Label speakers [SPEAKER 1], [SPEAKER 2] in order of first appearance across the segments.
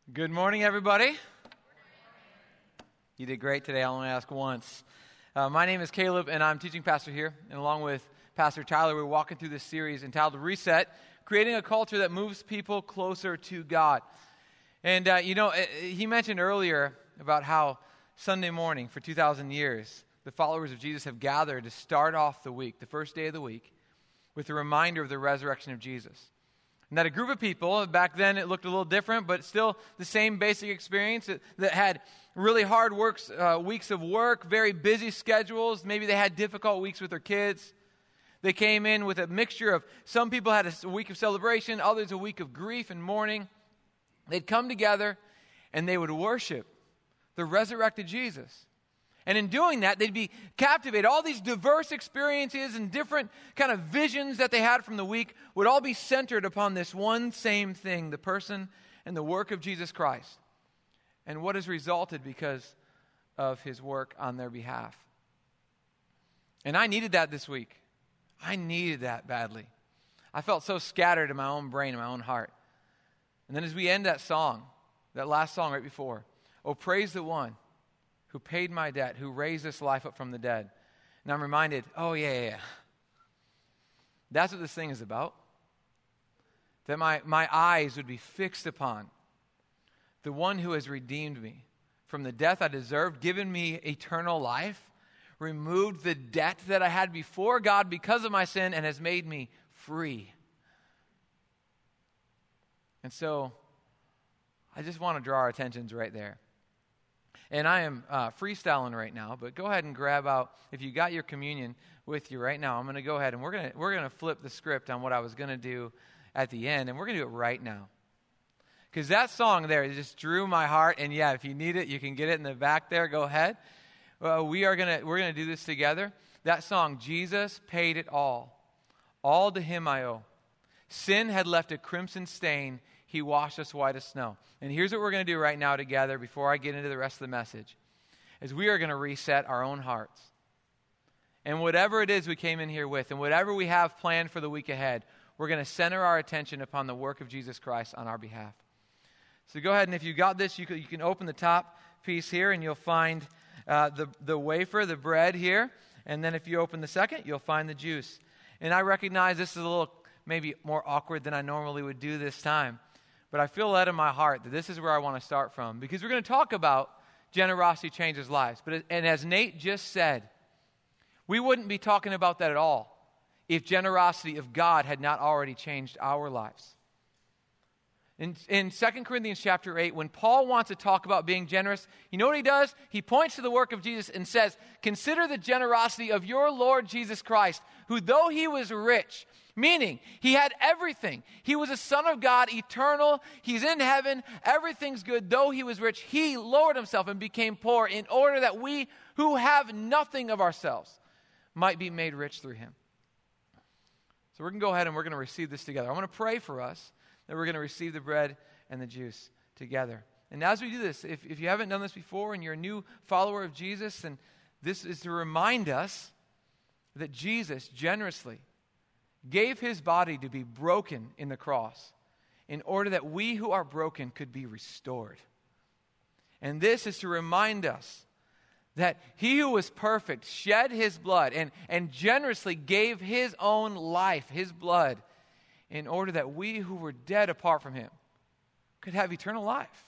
[SPEAKER 1] Good morning, everybody. You did great today. I only ask once. My name is Caleb, and I'm teaching pastor here. And along with Pastor Tyler, we're walking through this series entitled Reset, creating a culture that moves people closer to God. And, he mentioned earlier about how Sunday morning for 2,000 years, the followers of Jesus have gathered to start off the week, the first day of the week, with a reminder of the resurrection of Jesus. And that a group of people, back then it looked a little different, but still the same basic experience, that had really hard weeks of work, very busy schedules. Maybe they had difficult weeks with their kids. They came in with a mixture of, some people had a week of celebration, others a week of grief and mourning. They'd come together and they would worship the resurrected Jesus. And in doing that, they'd be captivated. All these diverse experiences and different kind of visions that they had from the week would all be centered upon this one same thing, the person and the work of Jesus Christ, and what has resulted because of his work on their behalf. And I needed that this week. I needed that badly. I felt so scattered in my own brain, in my own heart. And then as we end that song, that last song right before, "Oh, praise the one who paid my debt, who raised this life up from the dead." And I'm reminded, yeah. That's what this thing is about. That my eyes would be fixed upon the one who has redeemed me from the death I deserved, given me eternal life, removed the debt that I had before God because of my sin, and has made me free. And so, I just want to draw our attentions right there. And I am freestyling right now, but go ahead and grab out, if you got your communion with you right now, I'm going to go ahead and we're going to flip the script on what I was going to do at the end, and we're going to do it right now. Because that song there just drew my heart, and yeah, if you need it, you can get it in the back there. Go ahead. We're going to do this together. That song, "Jesus paid it all to him I owe. Sin had left a crimson stain, he washed us white as snow." And here's what we're going to do right now together before I get into the rest of the message, is we are going to reset our own hearts. And whatever it is we came in here with, and whatever we have planned for the week ahead, we're going to center our attention upon the work of Jesus Christ on our behalf. So go ahead, and if you got this, you can open the top piece here, and you'll find the wafer, the bread here. And then if you open the second, you'll find the juice. And I recognize this is a little maybe more awkward than I normally would do this time. But I feel led in my heart that this is where I want to start from, because we're going to talk about generosity changes lives. And as Nate just said, we wouldn't be talking about that at all if generosity of God had not already changed our lives. In 2 Corinthians chapter 8, when Paul wants to talk about being generous, you know what he does? He points to the work of Jesus and says, "Consider the generosity of your Lord Jesus Christ, who though he was rich," meaning he had everything. He was a son of God, eternal. He's in heaven. Everything's good. Though he was rich, he lowered himself and became poor in order that we who have nothing of ourselves might be made rich through him. So we're going to go ahead and we're going to receive this together. I want to pray for us that we're going to receive the bread and the juice together. And as we do this, if you haven't done this before and you're a new follower of Jesus, then this is to remind us that Jesus generously gave his body to be broken in the cross in order that we who are broken could be restored. And this is to remind us that he who was perfect shed his blood and generously gave his own life, his blood, in order that we who were dead apart from him could have eternal life.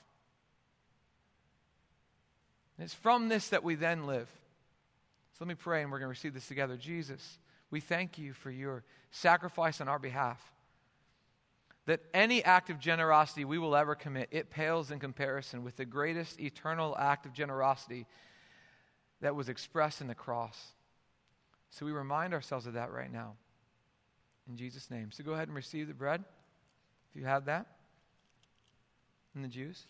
[SPEAKER 1] And it's from this that we then live. So let me pray, and we're going to receive this together. Jesus, we thank you for your sacrifice on our behalf. That any act of generosity we will ever commit, it pales in comparison with the greatest eternal act of generosity that was expressed in the cross. So we remind ourselves of that right now. In Jesus' name. So go ahead and receive the bread, if you have that, and the juice.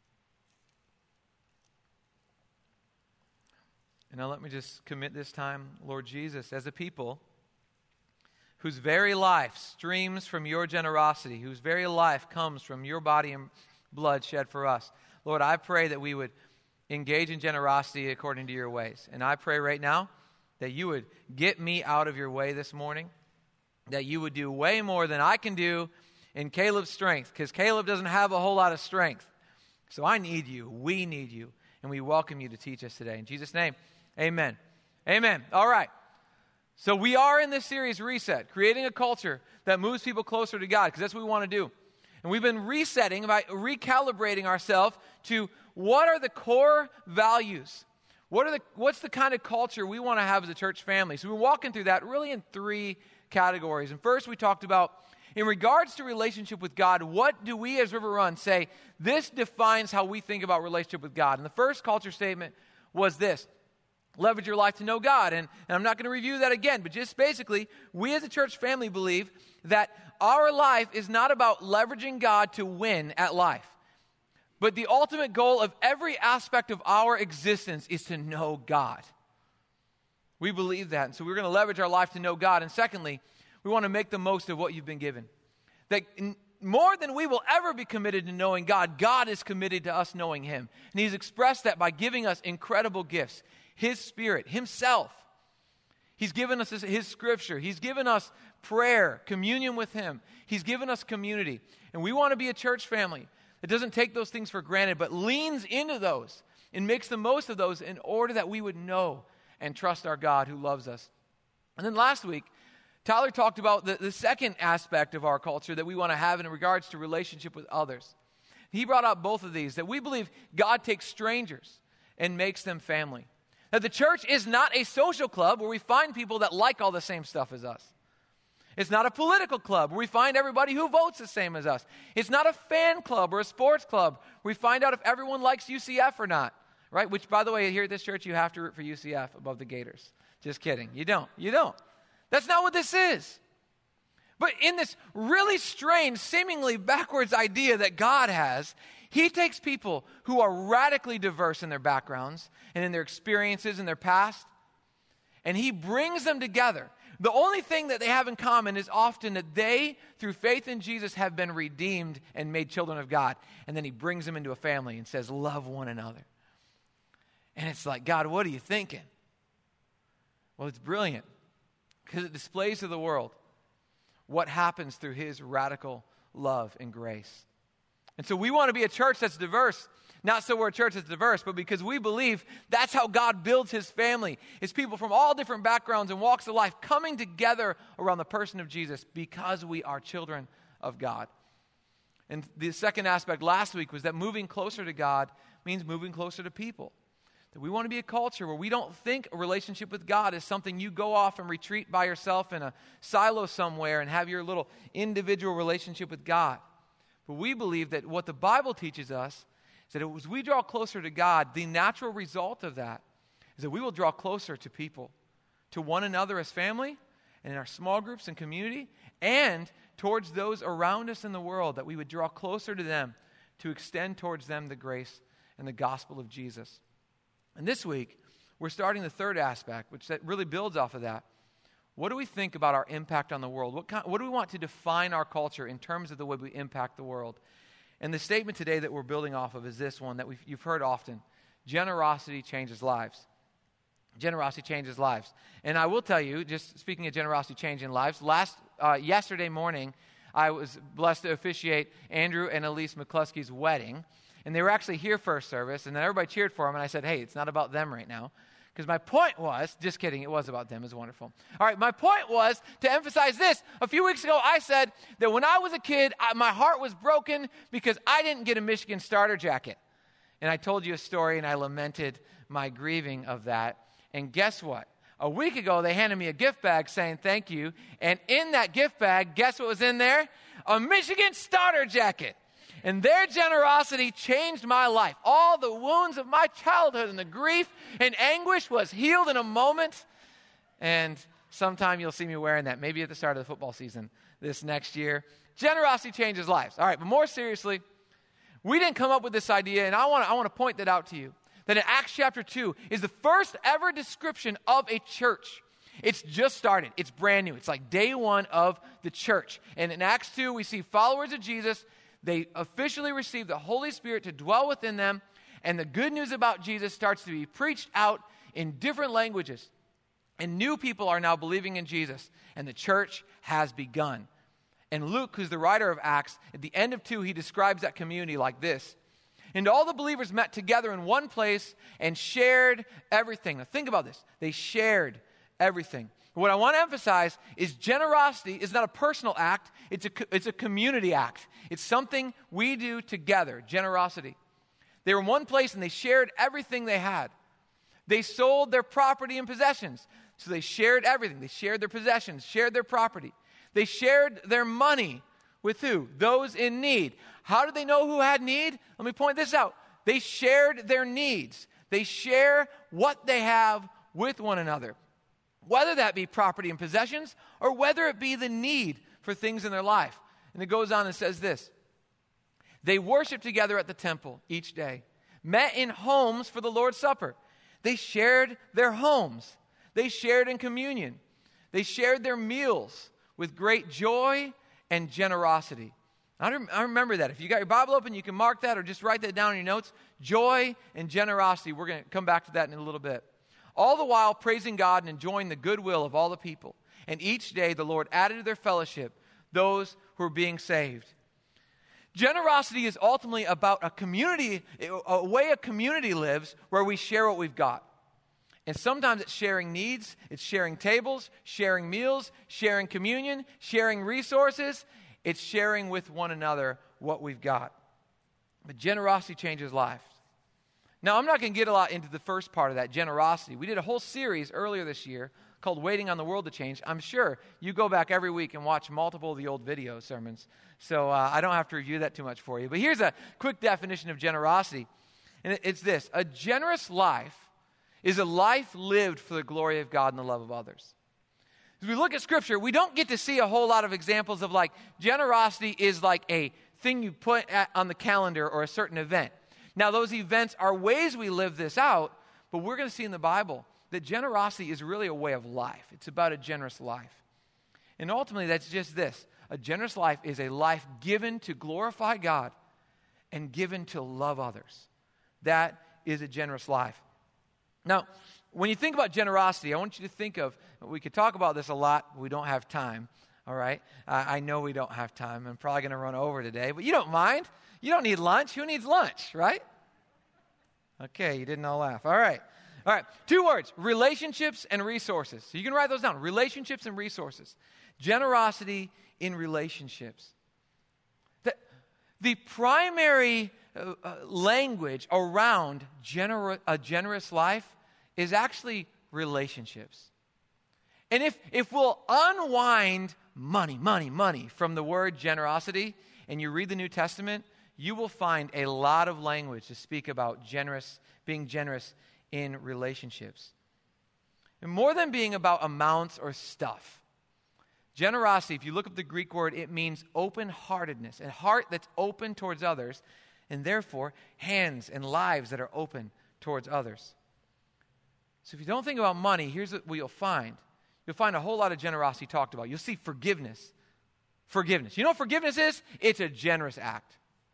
[SPEAKER 1] And now let me just commit this time, Lord Jesus, as a people whose very life streams from your generosity, whose very life comes from your body and blood shed for us. Lord, I pray that we would engage in generosity according to your ways. And I pray right now that you would get me out of your way this morning, that you would do way more than I can do in Caleb's strength, because Caleb doesn't have a whole lot of strength. So I need you. We need you. And we welcome you to teach us today. In Jesus' name, amen. Amen. All right. So we are in this series, Reset, creating a culture that moves people closer to God, because that's what we want to do. And we've been resetting by recalibrating ourselves to what are the core values? What's the kind of culture we want to have as a church family? So we're walking through that really in three categories. And first we talked about, in regards to relationship with God, what do we as River Run say, this defines how we think about relationship with God? And the first culture statement was this: leverage your life to know God. And I'm not going to review that again, but just basically, we as a church family believe that our life is not about leveraging God to win at life, but the ultimate goal of every aspect of our existence is to know God. We believe that, and so we're going to leverage our life to know God. And secondly, we want to make the most of what you've been given. That more than we will ever be committed to knowing God, God is committed to us knowing Him. And He's expressed that by giving us incredible gifts. His Spirit, Himself. He's given us His Scripture. He's given us prayer, communion with Him. He's given us community. And we want to be a church family that doesn't take those things for granted, but leans into those and makes the most of those in order that we would know and trust our God who loves us. And then last week, Tyler talked about the second aspect of our culture that we want to have in regards to relationship with others. He brought up both of these, that we believe God takes strangers and makes them family. That the church is not a social club where we find people that like all the same stuff as us. It's not a political club where we find everybody who votes the same as us. It's not a fan club or a sports club where we find out if everyone likes UCF or not, right? Which, by the way, here at this church, you have to root for UCF above the Gators. Just kidding. You don't. That's not what this is. But in this really strange, seemingly backwards idea that God has, He takes people who are radically diverse in their backgrounds and in their experiences and their past, and He brings them together. The only thing that they have in common is often that they, through faith in Jesus, have been redeemed and made children of God. And then He brings them into a family and says, love one another. And it's like, God, what are you thinking? Well, it's brilliant, because it displays to the world what happens through His radical love and grace. And so we want to be a church that's diverse. Not so we're a church that's diverse, but because we believe that's how God builds His family. It's people from all different backgrounds and walks of life coming together around the person of Jesus because we are children of God. And the second aspect last week was that moving closer to God means moving closer to people. That we want to be a culture where we don't think a relationship with God is something you go off and retreat by yourself in a silo somewhere and have your little individual relationship with God. But we believe that what the Bible teaches us is that as we draw closer to God, the natural result of that is that we will draw closer to people, to one another as family, and in our small groups and community, and towards those around us in the world, that we would draw closer to them to extend towards them the grace and the gospel of Jesus. And this week, we're starting the third aspect, which that really builds off of that. What do we think about our impact on the world? What do we want to define our culture in terms of the way we impact the world? And the statement today that we're building off of is this one that you've heard often: generosity changes lives. Generosity changes lives. And I will tell you, just speaking of generosity changing lives, yesterday morning, I was blessed to officiate Andrew and Elise McCluskey's wedding. And they were actually here first service, and then everybody cheered for them, and I said, hey, it's not about them right now. Because my point was, just kidding, it was about them. It was wonderful. All right, my point was to emphasize this. A few weeks ago, I said that when I was a kid, my heart was broken because I didn't get a Michigan starter jacket. And I told you a story, and I lamented my grieving of that. And guess what? A week ago, they handed me a gift bag saying thank you. And in that gift bag, guess what was in there? A Michigan starter jacket. And their generosity changed my life. All the wounds of my childhood and the grief and anguish was healed in a moment. And sometime you'll see me wearing that, maybe at the start of the football season this next year. Generosity changes lives. All right, but more seriously, we didn't come up with this idea, and I want to point that out to you, that in Acts chapter 2 is the first ever description of a church. It's just started. It's brand new. It's like day one of the church. And in Acts 2, we see followers of Jesus. They officially receive the Holy Spirit to dwell within them, and the good news about Jesus starts to be preached out in different languages. And new people are now believing in Jesus, and the church has begun. And Luke, who's the writer of Acts, at the end of 2, he describes that community like this. And all the believers met together in one place and shared everything. Now think about this. They shared everything. What I want to emphasize is generosity is not a personal act. It's a community act. It's something we do together, generosity. They were in one place and they shared everything they had. They sold their property and possessions. So they shared everything. They shared their possessions, shared their property. They shared their money with who? Those in need. How did they know who had need? Let me point this out. They shared their needs. They share what they have with one another. Whether that be property and possessions or whether it be the need for things in their life. And it goes on and says this. They worshiped together at the temple each day, met in homes for the Lord's Supper. They shared their homes. They shared in communion. They shared their meals with great joy and generosity. I remember that. If you got your Bible open, you can mark that or just write that down in your notes. Joy and generosity. We're going to come back to that in a little bit. All the while praising God and enjoying the goodwill of all the people. And each day the Lord added to their fellowship those who were being saved. Generosity is ultimately about a community, a way a community lives where we share what we've got. And sometimes it's sharing needs, it's sharing tables, sharing meals, sharing communion, sharing resources. It's sharing with one another what we've got. But generosity changes lives. Now, I'm not going to get a lot into the first part of that, generosity. We did a whole series earlier this year called Waiting on the World to Change. I'm sure you go back every week and watch multiple of the old video sermons. So I don't have to review that too much for you. But here's a quick definition of generosity. And it's this. A generous life is a life lived for the glory of God and the love of others. As we look at Scripture, we don't get to see a whole lot of examples of like generosity is like a thing you put on the calendar or a certain event. Now, those events are ways we live this out, but we're going to see in the Bible that generosity is really a way of life. It's about a generous life. And ultimately, that's just this. A generous life is a life given to glorify God and given to love others. That is a generous life. Now, when you think about generosity, I want you to think of, we could talk about this a lot, but we don't have time, all right? I know we don't have time. I'm probably going to run over today, but you don't mind. You don't need lunch. Who needs lunch, right? Okay, you didn't all laugh. All right. 2 words, relationships and resources. So you can write those down, relationships and resources. Generosity in relationships. The primary language around a generous life is actually relationships. And if we'll unwind money from the word generosity, and you read the New Testament, you will find a lot of language to speak about being generous in relationships. And more than being about amounts or stuff, generosity, if you look up the Greek word, it means open-heartedness, a heart that's open towards others, and therefore hands and lives that are open towards others. So if you don't think about money, here's what you'll find. You'll find a whole lot of generosity talked about. You'll see forgiveness. Forgiveness. You know what forgiveness is? It's a generous act.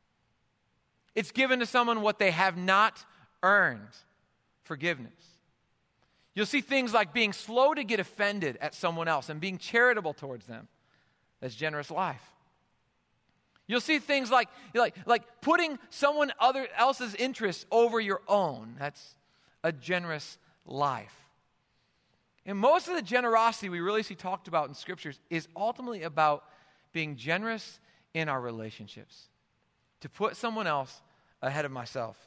[SPEAKER 1] It's given to someone what they have not earned. Forgiveness. You'll see things like being slow to get offended at someone else and being charitable towards them. That's generous life. You'll see things like putting someone else's interests over your own. That's a generous life. And most of the generosity we really see talked about in Scriptures is ultimately about being generous in our relationships. To put someone else ahead of myself.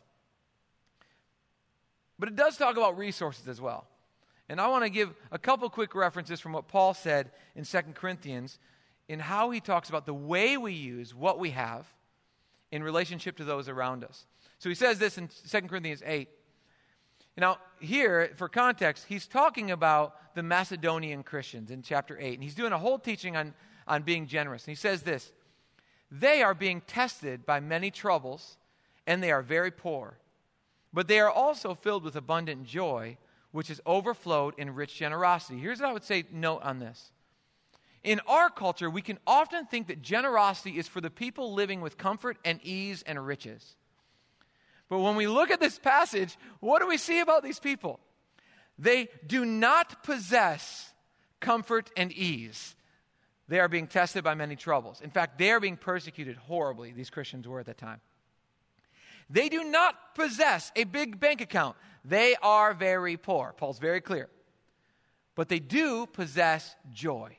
[SPEAKER 1] But it does talk about resources as well. And I want to give a couple quick references from what Paul said in 2 Corinthians in how he talks about the way we use what we have in relationship to those around us. So he says this in 2 Corinthians 8. Now, here, for context, he's talking about the Macedonian Christians in chapter 8. And he's doing a whole teaching on being generous. And he says this, they are being tested by many troubles, and they are very poor. But they are also filled with abundant joy, which is overflowed in rich generosity. Here's what I would say, note on this. In our culture, we can often think that generosity is for the people living with comfort and ease and riches. But when we look at this passage, what do we see about these people? They do not possess comfort and ease. They are being tested by many troubles. In fact, they are being persecuted horribly, these Christians were at that time. They do not possess a big bank account. They are very poor. Paul's very clear. But they do possess joy.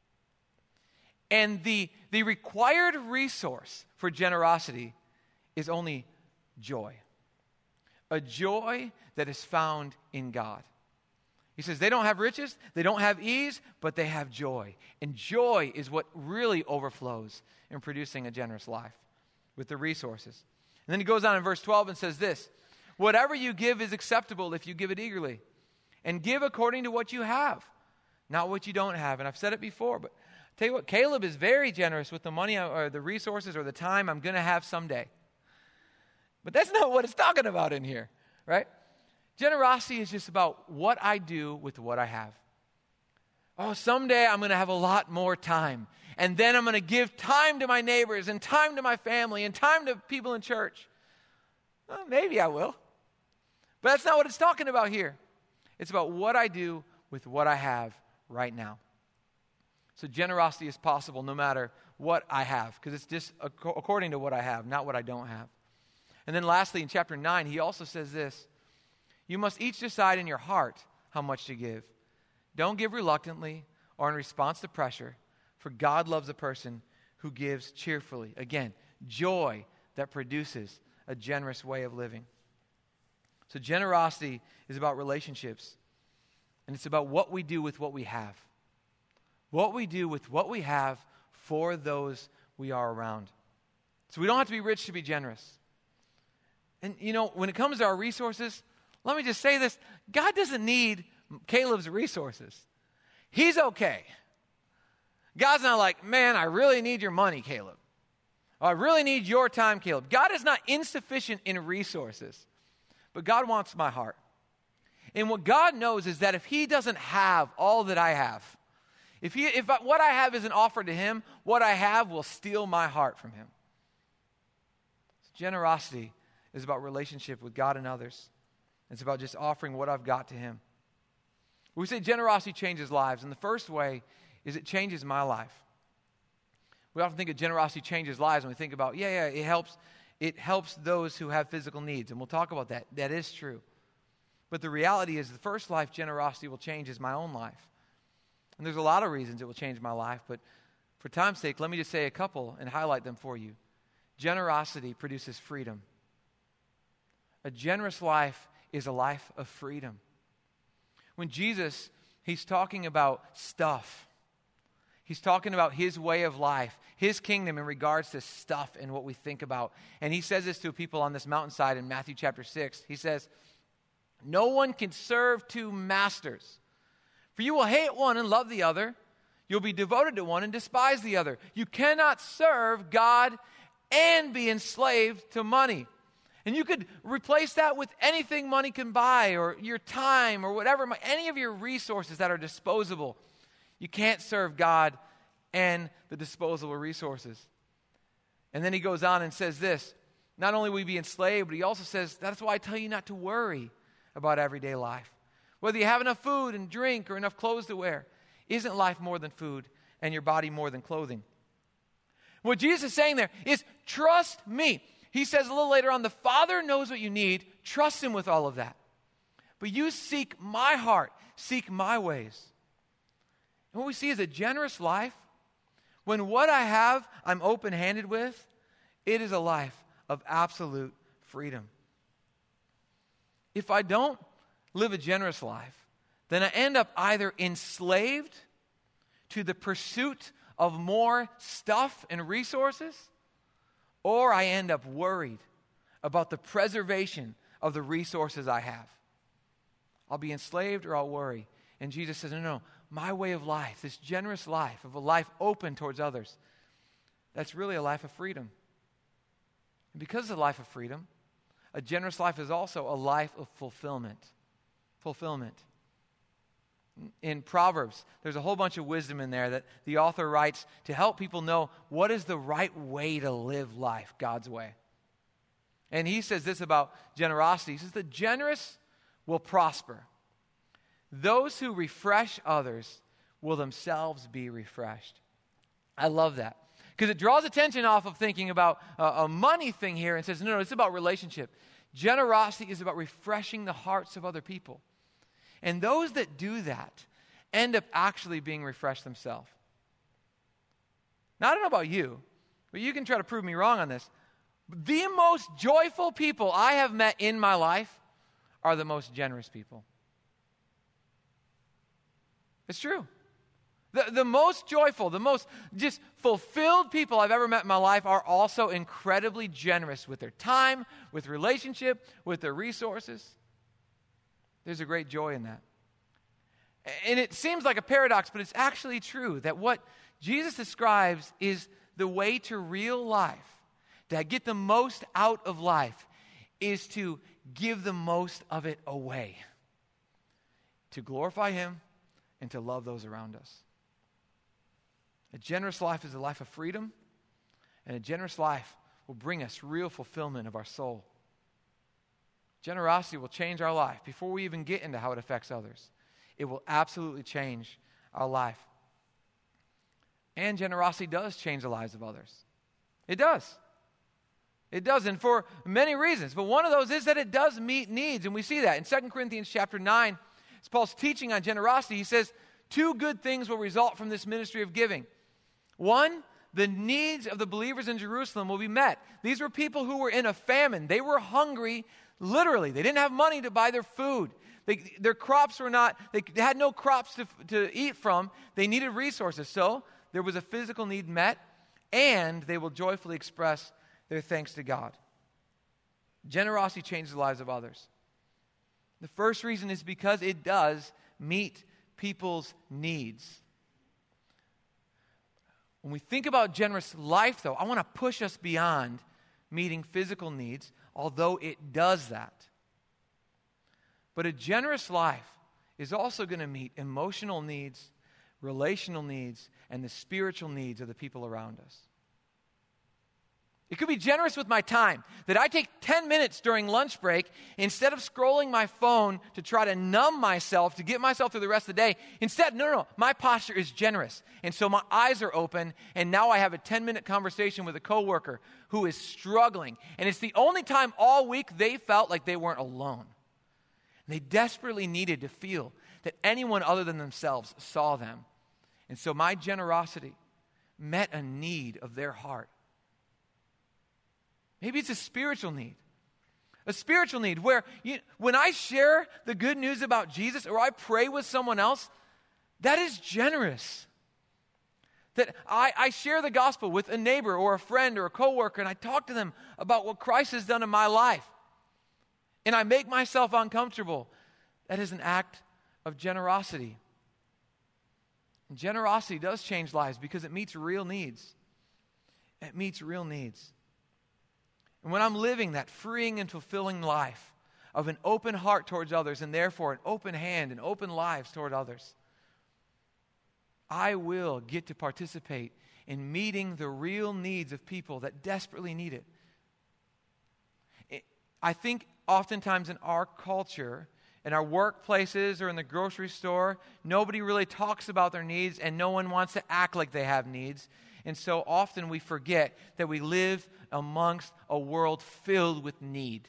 [SPEAKER 1] And the required resource for generosity is only joy. A joy that is found in God. He says they don't have riches, they don't have ease, but they have joy. And joy is what really overflows in producing a generous life with the resources. And then he goes on in verse 12 and says this, whatever you give is acceptable if you give it eagerly. And give according to what you have, not what you don't have. And I've said it before, but I'll tell you what, Caleb is very generous with the money or the resources or the time I'm going to have someday. But that's not what it's talking about in here, right? Generosity is just about what I do with what I have. Oh, someday I'm going to have a lot more time. And then I'm going to give time to my neighbors and time to my family and time to people in church. Well, maybe I will. But that's not what it's talking about here. It's about what I do with what I have right now. So generosity is possible no matter what I have, because it's just according to what I have, not what I don't have. And then lastly, in chapter 9, he also says this, you must each decide in your heart how much to give. Don't give reluctantly or in response to pressure, for God loves a person who gives cheerfully. Again, joy that produces a generous way of living. So generosity is about relationships, and it's about what we do with what we have. What we do with what we have for those we are around. So we don't have to be rich to be generous. And you know, when it comes to our resources, let me just say this, God doesn't need Caleb's resources. He's okay. God's not like, man, I really need your money, Caleb. Or, I really need your time, Caleb. God is not insufficient in resources, but God wants my heart. And what God knows is that if he doesn't have all that I have, if what I have isn't offered to him, what I have will steal my heart from him. So generosity is about relationship with God and others. It's about just offering what I've got to him. We say generosity changes lives, and the first way is it changes my life. We often think of generosity changes lives when we think about, it helps those who have physical needs, and we'll talk about that. That is true. But the reality is the first life generosity will change is my own life. And there's a lot of reasons it will change my life, but for time's sake, let me just say a couple and highlight them for you. Generosity produces freedom. A generous life is a life of freedom. When Jesus, he's talking about stuff. He's talking about his way of life, his kingdom in regards to stuff and what we think about. And he says this to people on this mountainside in Matthew chapter 6. He says, no one can serve two masters. For you will hate one and love the other. You'll be devoted to one and despise the other. You cannot serve God and be enslaved to money. And you could replace that with anything money can buy, or your time, or whatever, any of your resources that are disposable. You can't serve God and the disposable resources. And then he goes on and says this, not only will you be enslaved, but he also says, that's why I tell you not to worry about everyday life. Whether you have enough food and drink or enough clothes to wear, isn't life more than food and your body more than clothing? What Jesus is saying there is, trust me. He says a little later on, the Father knows what you need. Trust him with all of that. But you seek my heart, seek my ways. And what we see is a generous life. When what I have, I'm open-handed with, it is a life of absolute freedom. If I don't live a generous life, then I end up either enslaved to the pursuit of more stuff and resources, or I end up worried about the preservation of the resources I have. I'll be enslaved or I'll worry. And Jesus says, no, my way of life, this generous life of a life open towards others, that's really a life of freedom. And because it's a life of freedom, a generous life is also a life of fulfillment. Fulfillment. In Proverbs, there's a whole bunch of wisdom in there that the author writes to help people know what is the right way to live life, God's way. And he says this about generosity. He says, the generous will prosper. Those who refresh others will themselves be refreshed. I love that. Because it draws attention off of thinking about a money thing here and says, no, it's about relationship. Generosity is about refreshing the hearts of other people. And those that do that end up actually being refreshed themselves. Now, I don't know about you, but you can try to prove me wrong on this. The most joyful people I have met in my life are the most generous people. It's true. The most joyful, the most just fulfilled people I've ever met in my life are also incredibly generous with their time, with relationship, with their resources. There's a great joy in that. And it seems like a paradox, but it's actually true that what Jesus describes is the way to real life, to get the most out of life, is to give the most of it away, to glorify Him and to love those around us. A generous life is a life of freedom, and a generous life will bring us real fulfillment of our soul. Generosity will change our life before we even get into how it affects others. It will absolutely change our life. And generosity does change the lives of others. It does. It does, and for many reasons. But one of those is that it does meet needs, and we see that. In 2 Corinthians chapter 9, as Paul's teaching on generosity, he says, 2 good things will result from this ministry of giving. One, the needs of the believers in Jerusalem will be met. These were people who were in a famine. They were hungry, literally. They didn't have money to buy their food. Their crops were not, they had no crops to eat from. They needed resources. So there was a physical need met, and they will joyfully express their thanks to God. Generosity changes the lives of others. The first reason is because it does meet people's needs. When we think about generous life, though, I want to push us beyond meeting physical needs, although it does that. But a generous life is also going to meet emotional needs, relational needs, and the spiritual needs of the people around us. It could be generous with my time, that I take 10 minutes during lunch break, instead of scrolling my phone to try to numb myself, to get myself through the rest of the day. Instead, no, my posture is generous. And so my eyes are open, and now I have a 10-minute conversation with a coworker who is struggling. And it's the only time all week they felt like they weren't alone. They desperately needed to feel that anyone other than themselves saw them. And so my generosity met a need of their heart. Maybe it's a spiritual need. A spiritual need where when I share the good news about Jesus or I pray with someone else, that is generous. That I share the gospel with a neighbor or a friend or a coworker, and I talk to them about what Christ has done in my life. And I make myself uncomfortable. That is an act of generosity. And generosity does change lives because it meets real needs. It meets real needs. And when I'm living that freeing and fulfilling life of an open heart towards others and therefore an open hand and open lives toward others, I will get to participate in meeting the real needs of people that desperately need it. I think oftentimes in our culture, in our workplaces or in the grocery store, nobody really talks about their needs and no one wants to act like they have needs. And so often we forget that we live amongst a world filled with need.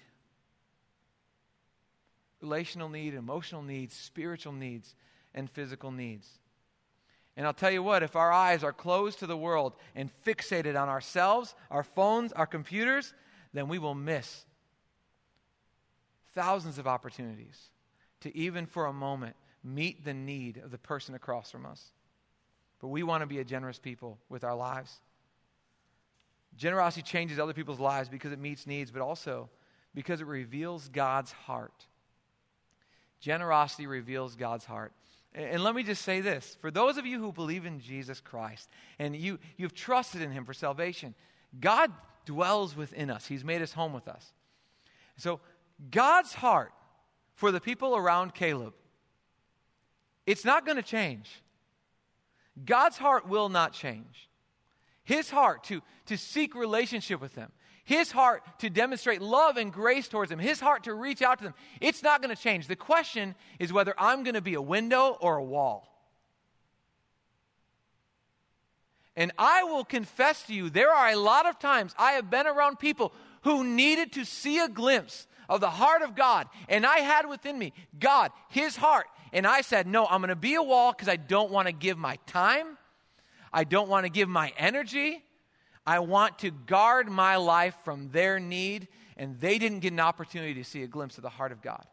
[SPEAKER 1] Relational need, emotional needs, spiritual needs, and physical needs. And I'll tell you what, if our eyes are closed to the world and fixated on ourselves, our phones, our computers, then we will miss thousands of opportunities to even for a moment meet the need of the person across from us. But we want to be a generous people with our lives. Generosity changes other people's lives because it meets needs, but also because it reveals God's heart. Generosity reveals God's heart. And let me just say this. For those of you who believe in Jesus Christ and you've trusted in Him for salvation, God dwells within us. He's made His home with us. So God's heart for the people around Caleb, it's not going to change. God's heart will not change. His heart to seek relationship with them. His heart to demonstrate love and grace towards them. His heart to reach out to them. It's not going to change. The question is whether I'm going to be a window or a wall. And I will confess to you, there are a lot of times I have been around people who needed to see a glimpse of the heart of God. And I had within me, God, his heart. And I said, no, I'm going to be a wall because I don't want to give my time. I don't want to give my energy. I want to guard my life from their need. And they didn't get an opportunity to see a glimpse of the heart of God.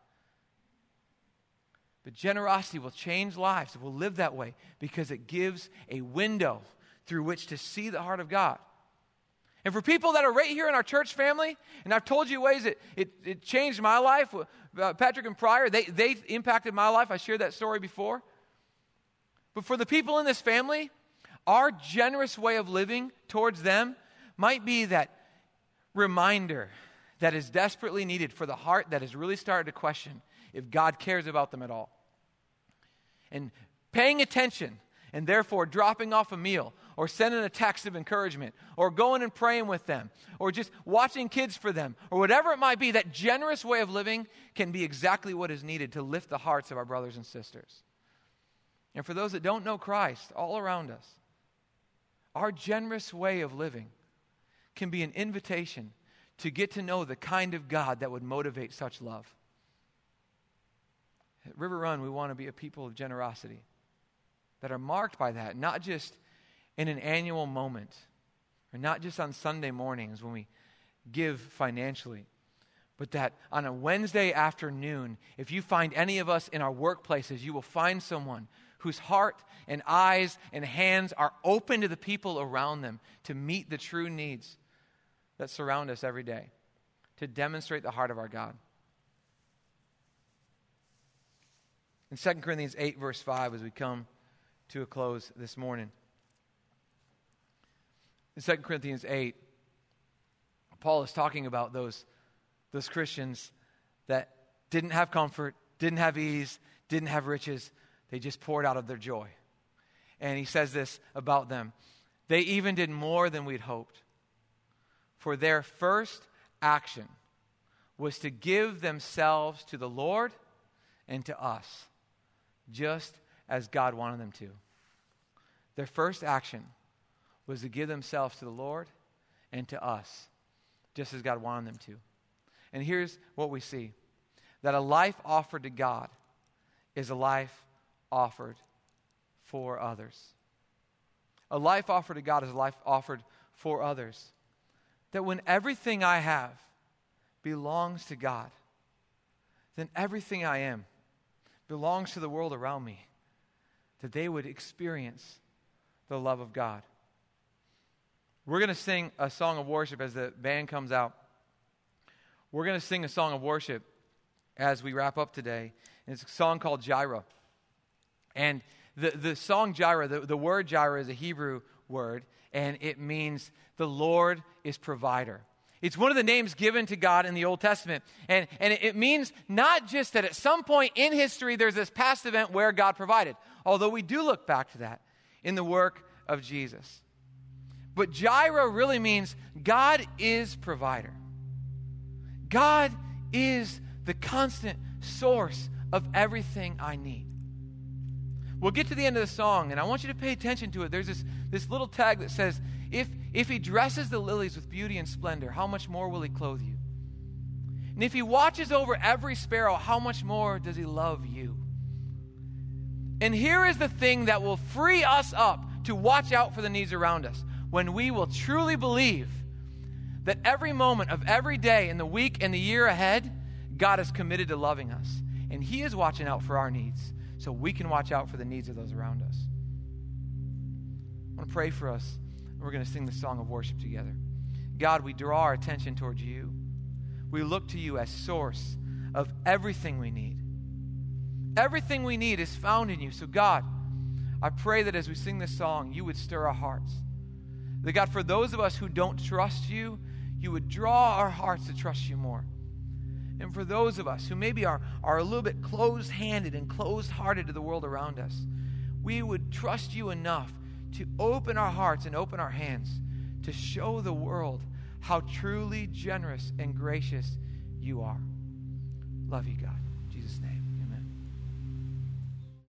[SPEAKER 1] But generosity will change lives. It will live that way because it gives a window through which to see the heart of God. And for people that are right here in our church family, and I've told you ways it changed my life, Patrick and Pryor, they impacted my life. I shared that story before. But for the people in this family, our generous way of living towards them might be that reminder that is desperately needed for the heart that has really started to question if God cares about them at all. And paying attention and therefore dropping off a meal or sending a text of encouragement or going and praying with them or just watching kids for them or whatever it might be, that generous way of living can be exactly what is needed to lift the hearts of our brothers and sisters. And for those that don't know Christ all around us, our generous way of living can be an invitation to get to know the kind of God that would motivate such love. At River Run, we want to be a people of generosity that are marked by that, not just in an annual moment, or not just on Sunday mornings when we give financially, but that on a Wednesday afternoon, if you find any of us in our workplaces, you will find someone whose heart and eyes and hands are open to the people around them to meet the true needs that surround us every day, to demonstrate the heart of our God. In 2 Corinthians 8, verse 5, as we come to a close this morning. In 2 Corinthians 8, Paul is talking about those Christians that didn't have comfort, didn't have ease, didn't have riches. They just poured out of their joy. And he says this about them. They even did more than we'd hoped. For their first action was to give themselves to the Lord and to us, just as God wanted them to. Their first action was to give themselves to the Lord and to us, just as God wanted them to. And here's what we see, that a life offered to God is a life offered for others. A life offered to God is a life offered for others. That when everything I have belongs to God, then everything I am belongs to the world around me, that they would experience the love of God. We're going to sing a song of worship as the band comes out. We're going to sing a song of worship as we wrap up today. And it's a song called Jireh. And the song Jireh, the word Jireh is a Hebrew word, and it means the Lord is provider. It's one of the names given to God in the Old Testament. And it means not just that at some point in history there's this past event where God provided, although we do look back to that in the work of Jesus. But Jireh really means God is provider. God is the constant source of everything I need. We'll get to the end of the song, and I want you to pay attention to it. There's this little tag that says, if he dresses the lilies with beauty and splendor, how much more will he clothe you? And if he watches over every sparrow, how much more does he love you? And here is the thing that will free us up to watch out for the needs around us. When we will truly believe that every moment of every day in the week and the year ahead, God is committed to loving us. And he is watching out for our needs so we can watch out for the needs of those around us. I want to pray for us. We're going to sing the song of worship together. God, we draw our attention towards you. We look to you as source of everything we need. Everything we need is found in you. So God, I pray that as we sing this song, you would stir our hearts. That God, for those of us who don't trust you, you would draw our hearts to trust you more. And for those of us who maybe are a little bit closed-handed and closed-hearted to the world around us, we would trust you enough to open our hearts and open our hands to show the world how truly generous and gracious you are. Love you, God. In Jesus' name.